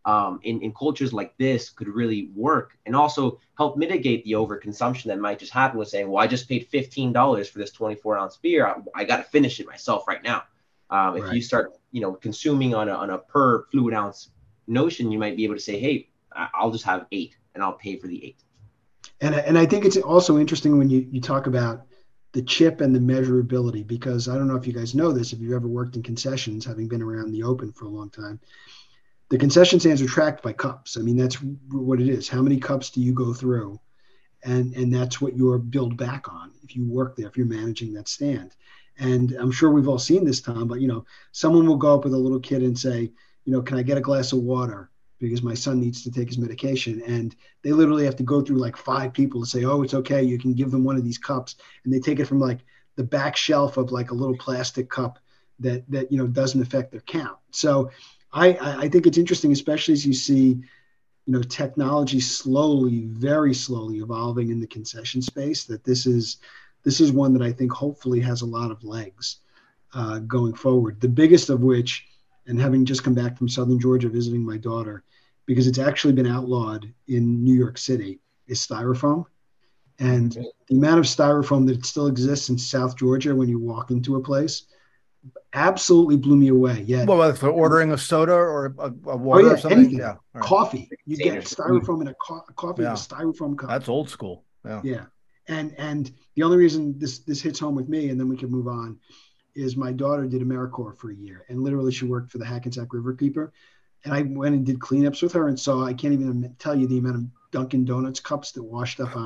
in cultures like this could really work, and also help mitigate the overconsumption that might just happen with saying, well, I just paid $15 for this 24-ounce beer. I got to finish it myself right now. If you start, consuming on a per fluid ounce notion, you might be able to say, hey, I'll just have 8 and I'll pay for the 8. And I think it's also interesting when you talk about the chip and the measurability, because I don't know if you guys know this, if you've ever worked in concessions, having been around the open for a long time. The concession stands are tracked by cups. I mean, that's what it is. How many cups do you go through? And that's what you're billed back on if you work there, if you're managing that stand. And I'm sure we've all seen this, Tom, but, someone will go up with a little kid and say, can I get a glass of water? Because my son needs to take his medication. And they literally have to go through like 5 people to say, oh, it's okay, you can give them one of these cups. And they take it from like the back shelf of like a little plastic cup that doesn't affect their count. So I think it's interesting, especially as you see, technology very slowly evolving in the concession space, that this is one that I think hopefully has a lot of legs going forward. The biggest of which, and having just come back from Southern Georgia visiting my daughter, because it's actually been outlawed in New York City, is styrofoam. And the amount of styrofoam that still exists in South Georgia when you walk into a place absolutely blew me away. Yeah. Well, for ordering a soda or a water or something? Anything. Yeah. Right. Coffee. You get styrofoam in a coffee in a styrofoam cup. That's old school. Yeah. Yeah. And the only reason this hits home with me, and then we can move on, is my daughter did AmeriCorps for a year, and literally she worked for the Hackensack Riverkeeper. And I went and did cleanups with her and saw, I can't even tell you the amount of Dunkin' Donuts cups that washed up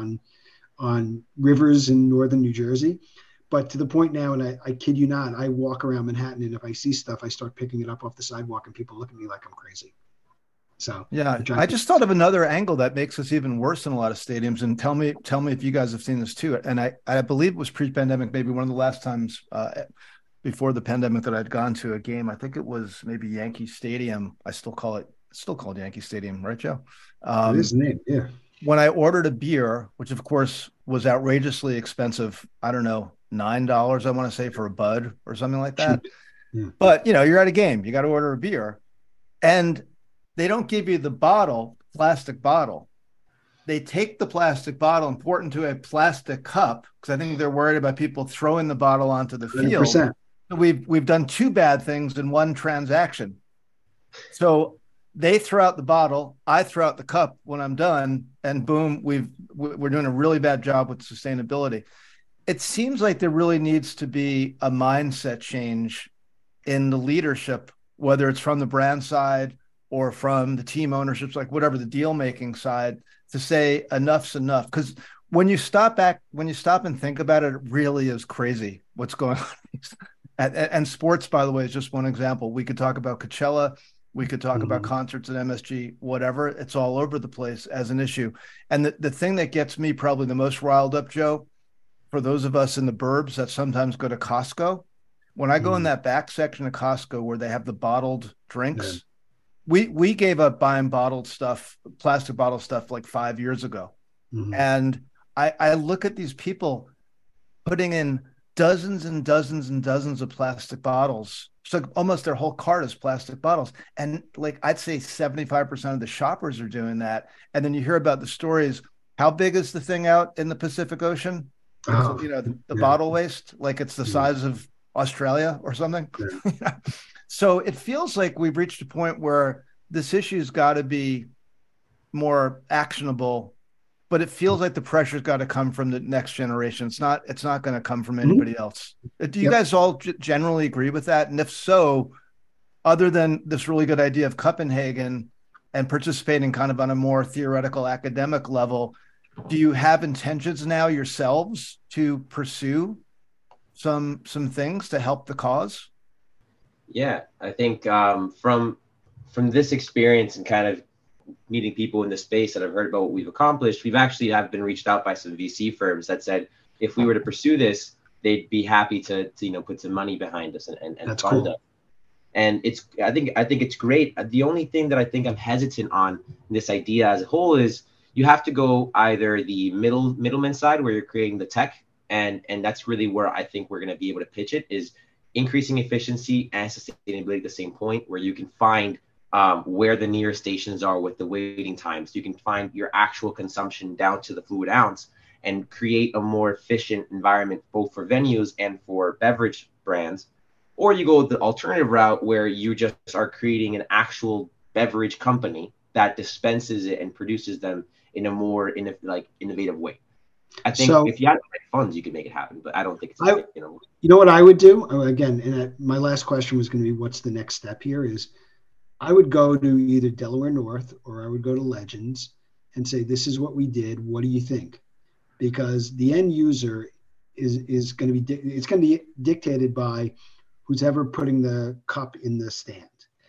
on rivers in northern New Jersey. But to the point now, and I kid you not, I walk around Manhattan, and if I see stuff, I start picking it up off the sidewalk, and people look at me like I'm crazy. So yeah, I just thought of another angle that makes this even worse in a lot of stadiums. And tell me if you guys have seen this too. And I believe it was pre-pandemic, maybe one of the last times before the pandemic that I'd gone to a game. I think it was maybe Yankee Stadium. I still call it Yankee Stadium, right, Joe? It is the name, yeah. When I ordered a beer, which of course was outrageously expensive, I don't know, $9, I want to say, for a Bud or something like that. Yeah. But you're at a game, you got to order a beer, and they don't give you the plastic bottle. They take the plastic bottle and pour it into a plastic cup, because I think they're worried about people throwing the bottle onto the field. 100%. So we've done 2 bad things in one transaction. So they throw out the bottle, I throw out the cup when I'm done, and boom, we're doing a really bad job with sustainability. It seems like there really needs to be a mindset change in the leadership, whether it's from the brand side or from the team ownerships, like whatever, the deal making side, to say enough's enough. Because when you stop and think about it, it really is crazy what's going on. And sports, by the way, is just one example. We could talk about Coachella. We could talk about concerts at MSG, whatever. It's all over the place as an issue. And the thing that gets me probably the most riled up, Joe, for those of us in the burbs that sometimes go to Costco, when I go in that back section of Costco where they have the bottled drinks, we gave up buying bottled stuff, plastic bottle stuff, like 5 years ago. And I look at these people putting in dozens and dozens and dozens of plastic bottles. So almost their whole cart is plastic bottles. And like, I'd say 75% of the shoppers are doing that. And then you hear about the stories. How big is the thing out in the Pacific Ocean? Oh, the bottle waste, like it's the size of Australia or something. Yeah. So it feels like we've reached a point where this issue's got to be more actionable, but it feels like the pressure's got to come from the next generation. It's not going to come from anybody else. Do you guys all generally agree with that? And if so, other than this really good idea of Copenhagen and participating kind of on a more theoretical academic level, do you have intentions now yourselves to pursue some things to help the cause? Yeah, I think from this experience and kind of meeting people in the space that have heard about what we've accomplished, we've actually have been reached out by some VC firms that said if we were to pursue this, they'd be happy to put some money behind us and That's fund cool. us. And I think it's great. The only thing that I think I'm hesitant on in this idea as a whole is you have to go either the middleman side where you're creating the tech, and that's really where I think we're going to be able to pitch it, is increasing efficiency and sustainability at the same point, where you can find where the nearest stations are with the waiting times. You can find your actual consumption down to the fluid ounce and create a more efficient environment both for venues and for beverage brands. Or you go the alternative route where you just are creating an actual beverage company that dispenses it and produces them in a more innovative way. I think if you had the right funds, you could make it happen, but I don't think it's You know what I would do? Again, and my last question was going to be, what's the next step here? Is I would go to either Delaware North or I would go to Legends and say, this is what we did. What do you think? Because the end user is going to be dictated by who's ever putting the cup in the stand.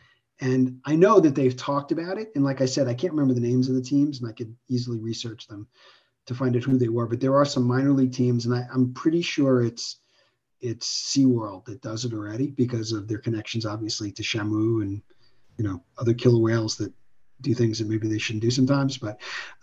And I know that they've talked about it. And like I said, I can't remember the names of the teams, and I could easily research them to find out who they were. But there are some minor league teams, and I'm pretty sure it's SeaWorld that does it already because of their connections, obviously, to Shamu and other killer whales that do things that maybe they shouldn't do sometimes. But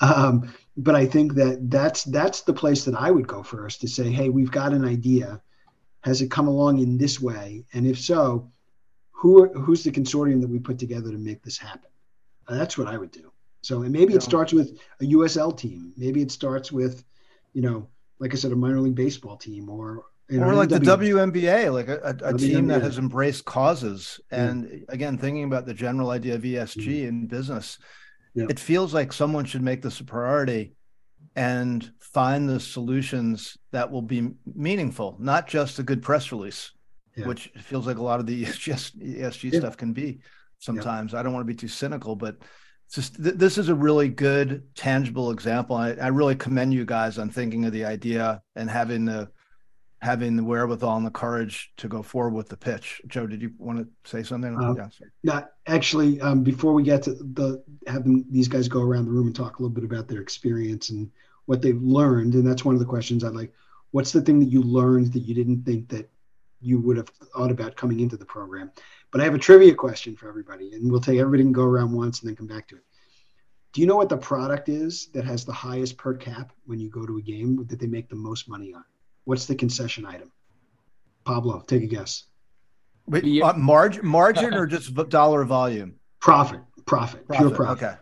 I think that's the place that I would go first to say, hey, we've got an idea. Has it come along in this way? And if so, who's the consortium that we put together to make this happen? That's what I would do. So, and maybe it starts with a USL team. Maybe it starts with, like I said, a minor league baseball team or like the WNBA, like a team that has embraced causes. And again, thinking about the general idea of ESG in business, it feels like someone should make this a priority and find the solutions that will be meaningful, not just a good press release, which feels like a lot of the ESG stuff can be sometimes. I don't want to be too cynical, but it's just this is a really good, tangible example. I really commend you guys on thinking of the idea and having the wherewithal and the courage to go forward with the pitch. Joe, did you want to say something? No, actually, before we get to these guys go around the room and talk a little bit about their experience and what they've learned, and that's one of the questions I'd like. What's the thing that you learned that you didn't think that you would have thought about coming into the program? But I have a trivia question for everybody, and we'll take everybody and go around once and then come back to it. Do you know what the product is that has the highest per cap when you go to a game that they make the most money on? What's the concession item? Pablo, take a guess. Wait, margin or just dollar volume? Profit, pure profit. Okay,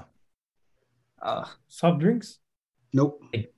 yeah. Soft drinks? Nope.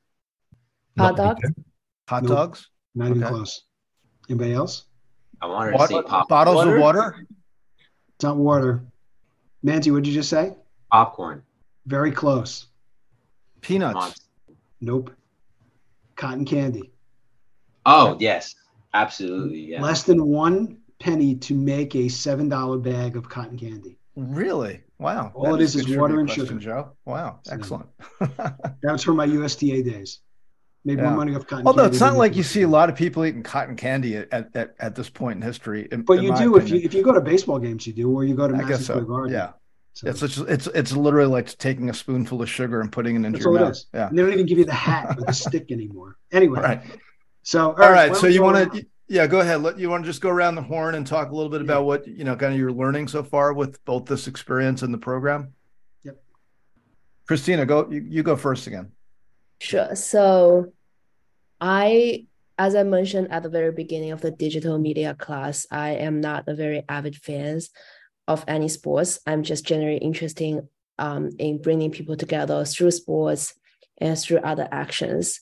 Hot dogs? Hot dogs? Not even close. Anybody else? I wanted to say bottles of water? It's not water. Manzi, what did you just say? Popcorn. Very close. Peanuts? Nope. Cotton candy. Oh, yes. Absolutely, yeah. Less than 1 penny to make a $7 bag of cotton candy. Really? Wow. All it is water and sugar. Joe. Wow. Excellent. That's from my USDA days. Made more money off cotton candy. Although it's not like you see a lot of people eating cotton candy at this point in history. But you do if you go to baseball games, you do, or you go to Madison Square Garden. Yeah. So. It's literally like taking a spoonful of sugar and putting it into your mouth. Yeah. And they don't even give you the hat or the stick anymore. Anyway. Right. So all right. So you want to go ahead. You want to just go around the horn and talk a little bit about what kind of you're learning so far with both this experience and the program? Yep. Christina, you go first again. Sure. So as I mentioned at the very beginning of the digital media class, I am not a very avid fan of any sports. I'm just generally interested in bringing people together through sports and through other actions.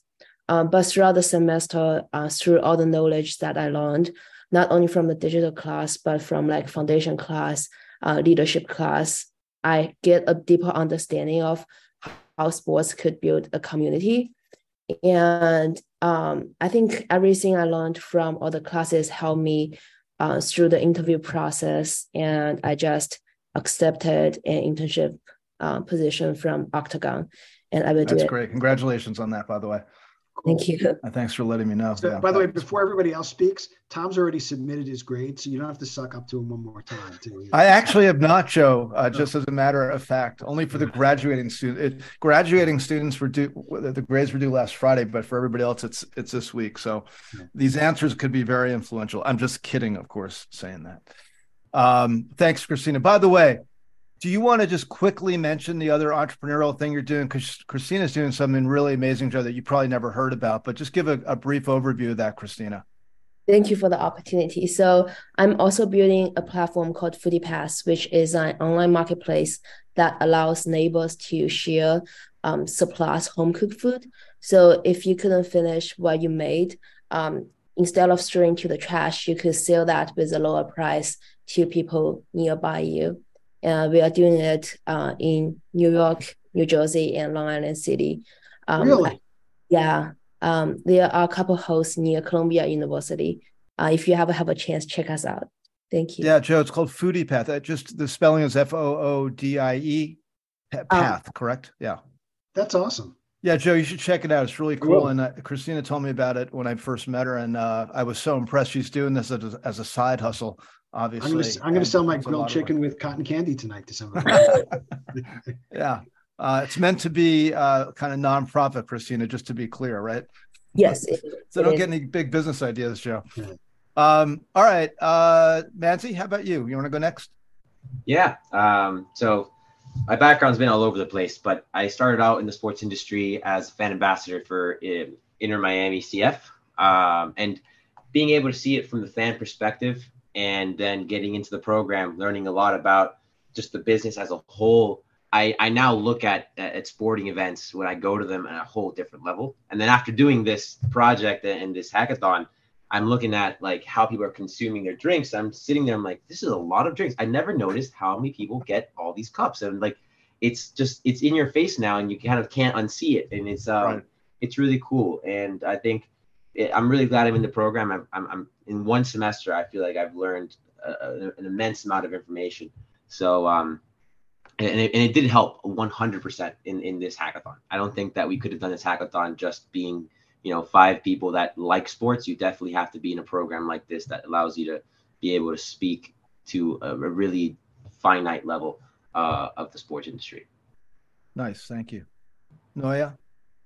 But throughout the semester, through all the knowledge that I learned, not only from the digital class, but from like foundation class, leadership class, I get a deeper understanding of how sports could build a community. And I think everything I learned from all the classes helped me through the interview process. And I just accepted an internship position from Octagon. And I will do it. That's great. Congratulations on that, by the way. Cool. Thank you. Thanks for letting me know. So, by the way, before everybody else speaks, Tom's already submitted his grade, so you don't have to suck up to him one more time. I actually have not, Joe. Just as a matter of fact, only for the graduating students. Graduating students were due. The grades were due last Friday, but for everybody else, it's this week. So these answers could be very influential. I'm just kidding, of course, saying that. Thanks, Christina. By the way, do you want to just quickly mention the other entrepreneurial thing you're doing? Because Christina's doing something really amazing, Joe, that you probably never heard about, but just give a brief overview of that, Christina. Thank you for the opportunity. So I'm also building a platform called Foodie Pass, which is an online marketplace that allows neighbors to share surplus home-cooked food. So if you couldn't finish what you made, instead of throwing to the trash, you could sell that with a lower price to people nearby you. We are doing it in New York, New Jersey, and Long Island City. Really? Yeah. There are a couple hosts near Columbia University. If you ever have a chance, check us out. Thank you. Yeah, Joe, it's called Foodie Path. Just the spelling is FOODIE path, correct? Yeah. That's awesome. Yeah, Joe, you should check it out. It's really cool. And Christina told me about it when I first met her, and I was so impressed. She's doing this as a side hustle. Obviously, I'm going to sell my grilled chicken with cotton candy tonight to somebody. Yeah, it's meant to be kind of nonprofit, Christina. Just to be clear, right? Yes. So don't get any big business ideas, Joe. Yeah. All right, Manzi, how about you? You want to go next? Yeah. So my background's been all over the place, but I started out in the sports industry as a fan ambassador for Inter Miami CF, and being able to see it from the fan perspective. And then getting into the program, learning a lot about just the business as a whole. I now look at sporting events when I go to them at a whole different level. And then after doing this project and this hackathon, I'm looking at like how people are consuming their drinks. I'm sitting there, I'm like, this is a lot of drinks. I never noticed how many people get all these cups. And like, it's in your face now, and you kind of can't unsee it. And it's really cool. And I think I'm really glad I'm in the program. I'm in one semester. I feel like I've learned an immense amount of information. So, and it did help 100% in this hackathon. I don't think that we could have done this hackathon just being, 5 people that like sports. You definitely have to be in a program like this that allows you to be able to speak to a really finite level of the sports industry. Nice, thank you. Noya?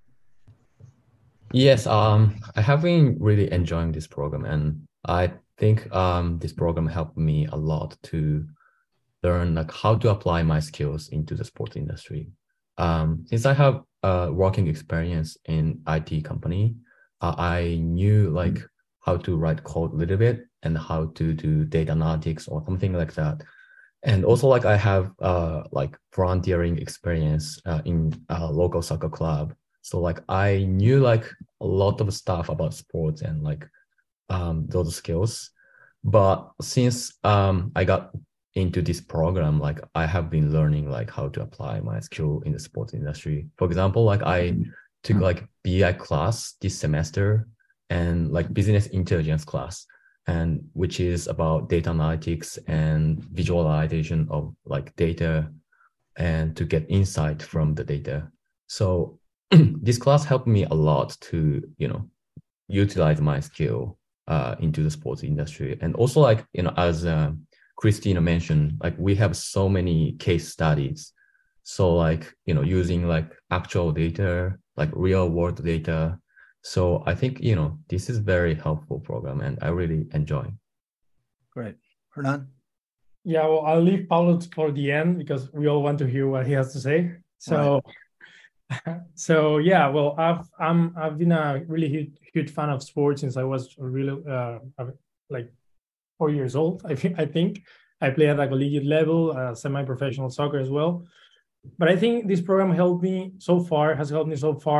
Yes, I have been really enjoying this program, and I think this program helped me a lot to learn like how to apply my skills into the sports industry. Since I have working experience in IT company, I knew like how to write code a little bit and how to do data analytics or something like that. And also like I have like volunteering experience in a local soccer club. So like I knew like a lot of stuff about sports and like those skills. But since I got into this program, like I have been learning like how to apply my skill in the sports industry. For example, like I took like BI class this semester and like business intelligence class, and which is about data analytics and visualization of like data and to get insight from the data. So this class helped me a lot to, utilize my skill into the sports industry. And also like, as Christina mentioned, like we have so many case studies. So like, using like actual data, like real world data. So I think, this is very helpful program and I really enjoy. Great. Hernan? Yeah, well, I'll leave Paulo for the end because we all want to hear what he has to say. So, So yeah, well, I've been a really huge fan of sports since I was really like 4 years old. I think I play at a collegiate level, semi-professional soccer as well. But I think this program has helped me so far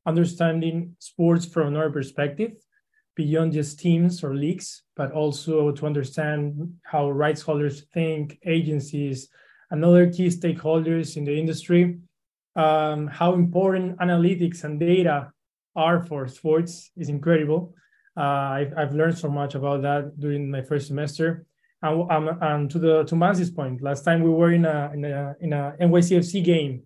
understanding sports from another perspective, beyond just teams or leagues, but also to understand how rights holders think, agencies, and other key stakeholders in the industry, how important analytics and data are for sports is incredible. I've learned so much about that during my first semester. And to Mansi's point, last time we were in a NYCFC game.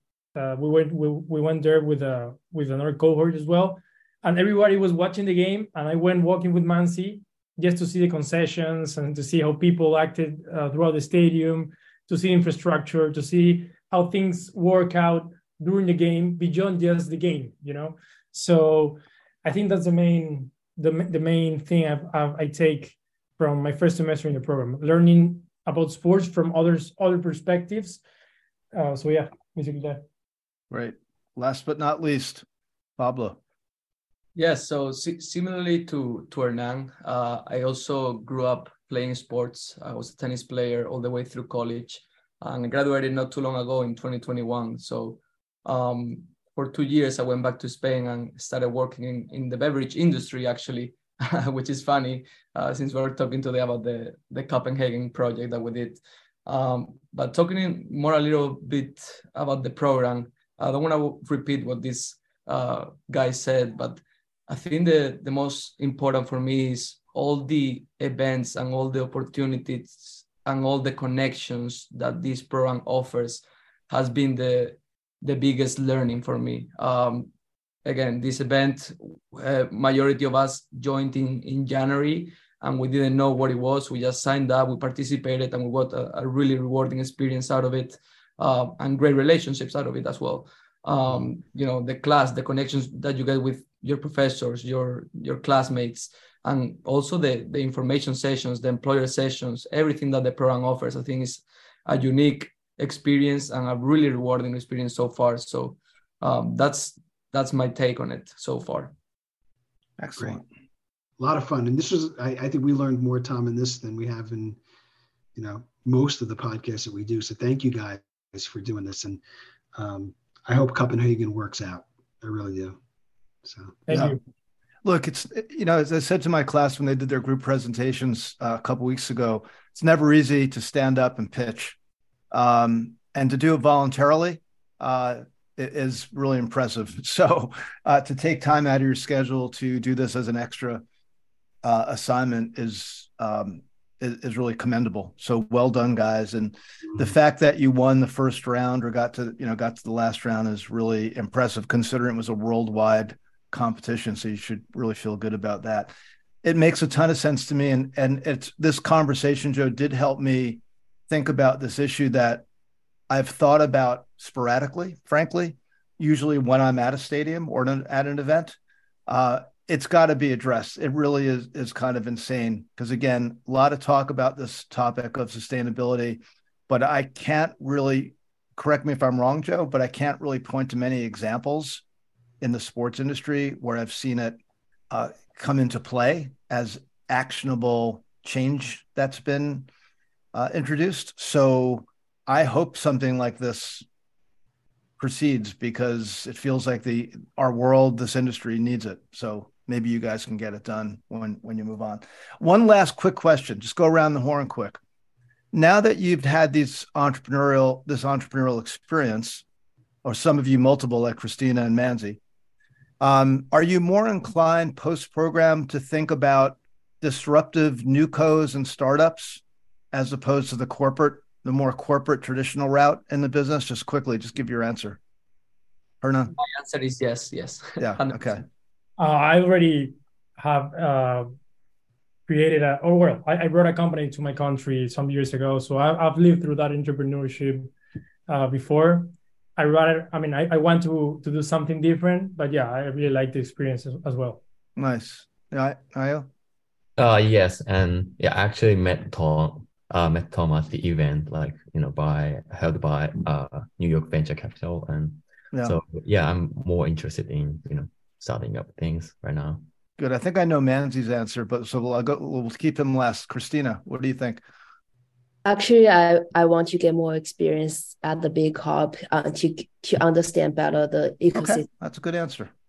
We went there with another cohort as well, and everybody was watching the game. And I went walking with Mansi just to see the concessions and to see how people acted throughout the stadium, to see infrastructure, to see how things work out during the game beyond just the game. So I think that's the main thing I take from my first semester in the program, learning about sports from other perspectives. So yeah, basically that. Right. Last but not least, Pablo. Yes. So similarly to Hernan, I also grew up playing sports. I was a tennis player all the way through college, and I graduated not too long ago in 2021. So for 2 years, I went back to Spain and started working in the beverage industry, actually, which is funny since we were talking today about the Copenhagen project that we did. But talking more a little bit about the program, I don't want to repeat what this guy said, but I think the most important for me is all the events and all the opportunities and all the connections that this program offers has been the biggest learning for me. Again, this event, majority of us joined in January, and we didn't know what it was. We just signed up, we participated, and we got a really rewarding experience out of it, and great relationships out of it as well. The class, the connections that you get with your professors, your classmates, and also the information sessions, the employer sessions, everything that the program offers, I think is a unique experience and a really rewarding experience so far. So that's my take on it so far. Excellent. Great. A lot of fun. And this was, I think we learned more, Tom, in this than we have in, most of the podcasts that we do. So thank you guys for doing this. And I hope Copenhagen works out. I really do. So thank you. Look, it's, as I said to my class when they did their group presentations a couple weeks ago, it's never easy to stand up and pitch. And to do it voluntarily is really impressive. So to take time out of your schedule to do this as an extra assignment is really commendable. So well done, guys. And the fact that you won the first round or got to the last round is really impressive, considering it was a worldwide competition. So you should really feel good about that. It makes a ton of sense to me. And it's this conversation, Joe, did help me think about this issue that I've thought about sporadically, frankly, usually when I'm at a stadium or at an event. It's got to be addressed. It really is kind of insane because, again, a lot of talk about this topic of sustainability, but I can't really, correct me if I'm wrong, Joe, but I can't really point to many examples in the sports industry where I've seen it come into play as actionable change that's been introduced. So I hope something like this proceeds because it feels like our world, this industry needs it. So maybe you guys can get it done when you move on. One last quick question, just go around the horn quick. Now that you've had this entrepreneurial experience, or some of you multiple like Christina and Mansi, are you more inclined post-program to think about disruptive newcos and startups as opposed to the more corporate traditional route in the business? Just quickly, just give your answer. Hernan? My answer is yes. Yeah, 100%. okay. I already have created I brought a company to my country some years ago. So I've lived through that entrepreneurship before. I want to do something different, but yeah, I really like the experience as well. Nice. Yeah, Ayo? Yes, and yeah, I actually met Tom at the event, held by New York Venture Capital, and so yeah, I'm more interested in starting up things right now. Good. I think I know Mansi's answer, but so we'll keep him last. Christina, what do you think? Actually, I want to get more experience at the big hub to understand better the ecosystem. Okay, that's a good answer.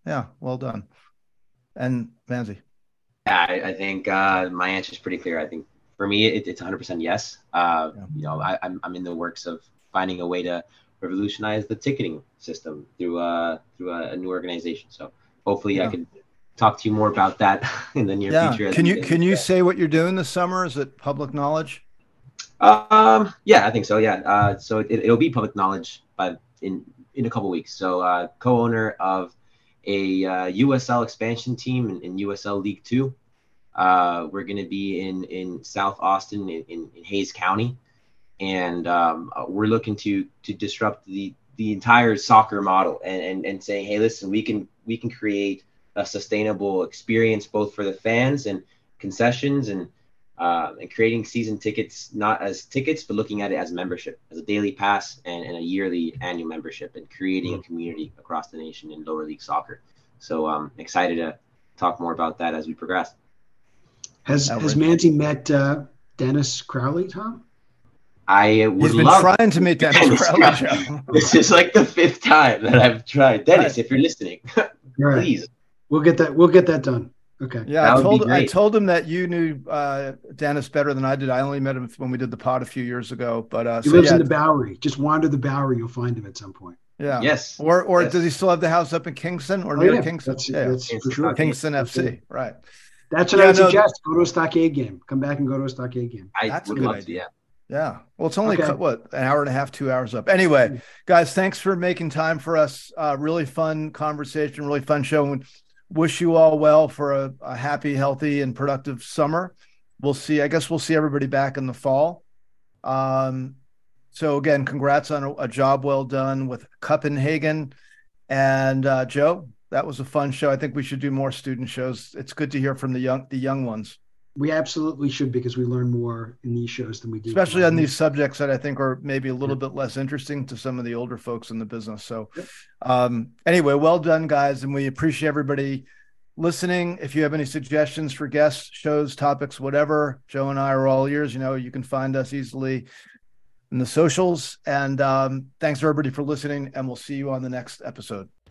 Yeah, well done. And Manzi. Yeah, I think my answer is pretty clear. I think for me, it's 100% yes. I'm in the works of finding a way to revolutionize the ticketing system through a new organization. So hopefully, I can talk to you more about that in the near future. Can you say what you're doing this summer? Is it public knowledge? Yeah, I think so. Yeah. So it'll be public knowledge, but in a couple weeks. So co-owner of a USL expansion team in USL League Two. We're going to be in South Austin in Hayes County, and we're looking to disrupt the entire soccer model and saying, hey, listen, we can create a sustainable experience both for the fans and concessions and creating season tickets not as tickets but looking at it as membership, as a daily pass and a yearly annual membership, and creating a community across the nation in lower league soccer. So I'm excited to talk more about that as we progress. Has Manzi met Dennis Crowley, Tom? I would love trying to meet Dennis Crowley, Joe. This is like the 5th time that I've tried. Dennis, if you're listening, please. We'll get that done. Okay. Yeah, I told him that you knew Dennis better than I did. I only met him when we did the pod a few years ago. But he lives in the Bowery. Just wander the Bowery, you'll find him at some point. Yeah. Yes. Or yes. Does he still have the house up in Kingston or near Kingston? That's for sure. Kingston FC, right? That's what I would suggest. Go to a Stockade game. Come back and go to a Stockade game. That's a good idea. Yeah. Well, it's only an hour and a half, 2 hours up. Anyway, guys, thanks for making time for us. Really fun conversation, really fun show. Wish you all well for a happy, healthy, and productive summer. We'll see. I guess we'll see everybody back in the fall. So again, congrats on a job well done with Copenhagen. And Joe, that was a fun show. I think we should do more student shows. It's good to hear from the young ones. We absolutely should, because we learn more in these shows than we do. Especially on these subjects that I think are maybe a little bit less interesting to some of the older folks in the business. So anyway, well done, guys. And we appreciate everybody listening. If you have any suggestions for guests, shows, topics, whatever, Joe and I are all ears. You can find us easily in the socials. And thanks everybody for listening, and we'll see you on the next episode.